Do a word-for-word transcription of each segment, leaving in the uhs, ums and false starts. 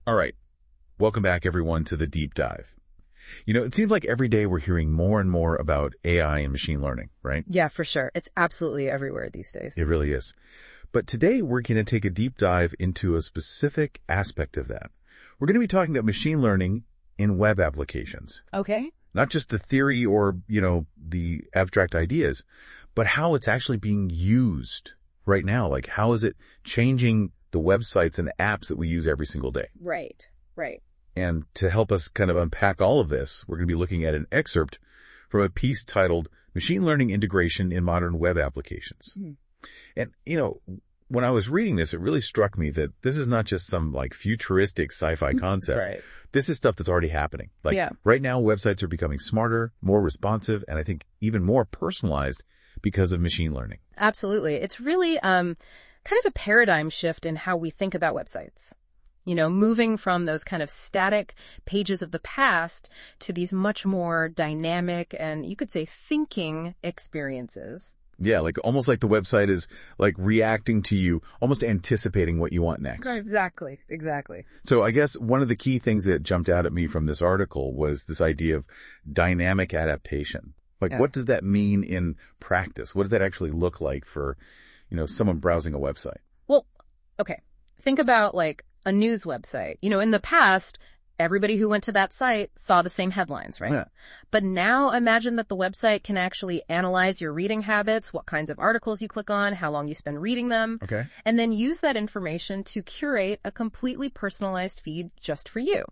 All right. Welcome back, everyone, to the deep dive. You know, it seems like every day we're hearing more and more about A I and machine learning, right? Yeah, for sure. It's absolutely everywhere these days. It really is. But today we're going to take a deep dive into a specific aspect of that. We're going to be talking about machine learning in web applications. Okay. Not just the theory or, you know, the abstract ideas, but how it's actually being used right now. Like, how is it changing the websites and apps that we use every single day? Right, right. And to help us kind of unpack all of this, we're going to be looking at an excerpt from a piece titled Machine Learning Integration in Modern Web Applications. Mm. And, you know, when I was reading this, it really struck me that this is not just some like futuristic sci-fi concept. Right. This is stuff that's already happening. Like yeah. right now, websites are becoming smarter, more responsive, and I think even more personalized because of machine learning. Absolutely. It's really um, kind of a paradigm shift in how we think about websites. You know, moving from those kind of static pages of the past to these much more dynamic and you could say thinking experiences. Yeah, like almost like the website is like reacting to you, almost anticipating what you want next. Exactly, exactly. So I guess one of the key things that jumped out at me from this article was this idea of dynamic adaptation. Like, yeah. What does that mean in practice? What does that actually look like for, you know, someone browsing a website? Well, okay. Think about like a news website. You know, in the past, everybody who went to that site saw the same headlines, right? Yeah. But now imagine that the website can actually analyze your reading habits, what kinds of articles you click on, how long you spend reading them, okay, and then use that information to curate a completely personalized feed just for you.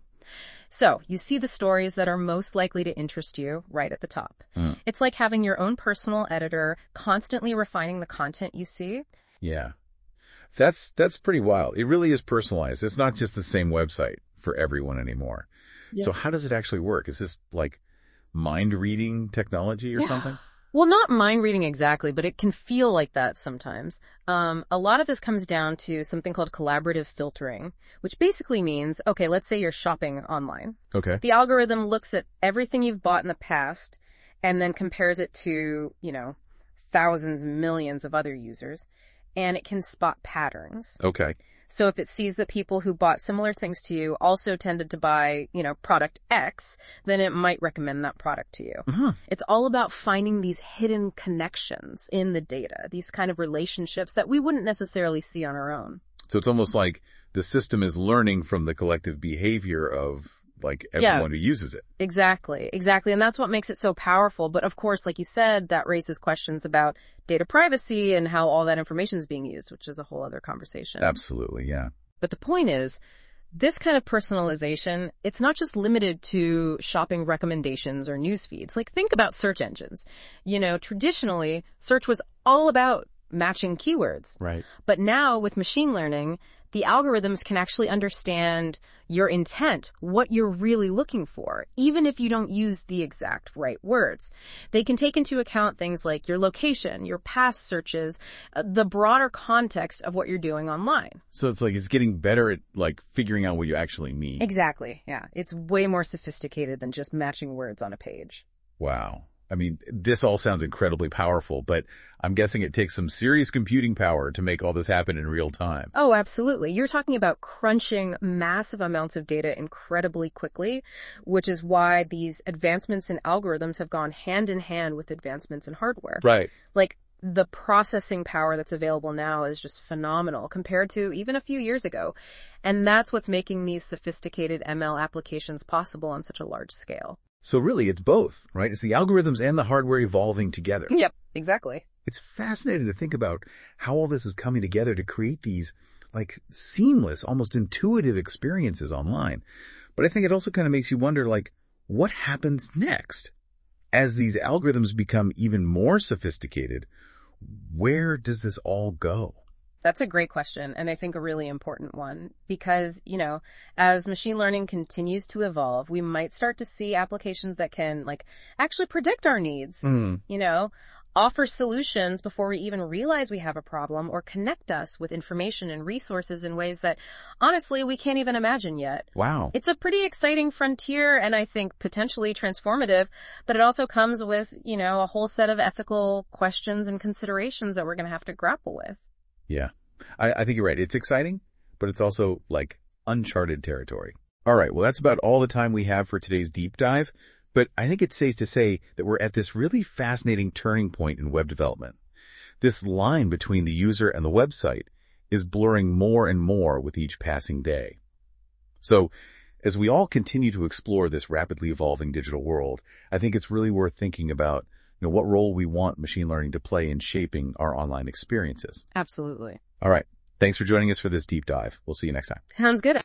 So you see the stories that are most likely to interest you right at the top. Mm. It's like having your own personal editor constantly refining the content you see. Yeah. That's, that's pretty wild. It really is personalized. It's not just the same website for everyone anymore. Yeah. So how does it actually work? Is this like mind reading technology or yeah. something? Well, not mind reading exactly, but it can feel like that sometimes. Um, a lot of this comes down to something called collaborative filtering, which basically means, okay, let's say you're shopping online. Okay. The algorithm looks at everything you've bought in the past and then compares it to, you know, thousands, millions of other users. And it can spot patterns. Okay. So if it sees that people who bought similar things to you also tended to buy, you know, product X, then it might recommend that product to you. Uh-huh. It's all about finding these hidden connections in the data, these kind of relationships that we wouldn't necessarily see on our own. So it's almost like the system is learning from the collective behavior of like everyone yeah, who uses it. Exactly, exactly. And that's what makes it so powerful. But of course, like you said, that raises questions about data privacy and how all that information is being used, which is a whole other conversation. Absolutely, yeah. But the point is, this kind of personalization, it's not just limited to shopping recommendations or news feeds. Like think about search engines. You know, traditionally, search was all about matching keywords. Right. But now with machine learning, the algorithms can actually understand your intent, what you're really looking for, even if you don't use the exact right words. They can take into account things like your location, your past searches, uh, the broader context of what you're doing online. So it's like it's getting better at like figuring out what you actually mean. Exactly. Yeah. It's way more sophisticated than just matching words on a page. Wow. I mean, this all sounds incredibly powerful, but I'm guessing it takes some serious computing power to make all this happen in real time. Oh, absolutely. You're talking about crunching massive amounts of data incredibly quickly, which is why these advancements in algorithms have gone hand in hand with advancements in hardware. Right. Like the processing power that's available now is just phenomenal compared to even a few years ago. And that's what's making these sophisticated M L applications possible on such a large scale. So really, it's both, right? It's the algorithms and the hardware evolving together. Yep, exactly. It's fascinating to think about how all this is coming together to create these, like, seamless, almost intuitive experiences online. But I think it also kind of makes you wonder, like, what happens next? As these algorithms become even more sophisticated, where does this all go? That's a great question, and I think a really important one, because, you know, as machine learning continues to evolve, we might start to see applications that can, like, actually predict our needs, mm. you know, offer solutions before we even realize we have a problem, or connect us with information and resources in ways that, honestly, we can't even imagine yet. Wow. It's a pretty exciting frontier, and I think potentially transformative, but it also comes with, you know, a whole set of ethical questions and considerations that we're going to have to grapple with. Yeah, I, I think you're right. It's exciting, but it's also like uncharted territory. All right, well, that's about all the time we have for today's deep dive, but I think it's safe to say that we're at this really fascinating turning point in web development. This line between the user and the website is blurring more and more with each passing day. So, as we all continue to explore this rapidly evolving digital world, I think it's really worth thinking about, you know, what role we want machine learning to play in shaping our online experiences. Absolutely. All right. Thanks for joining us for this deep dive. We'll see you next time. Sounds good.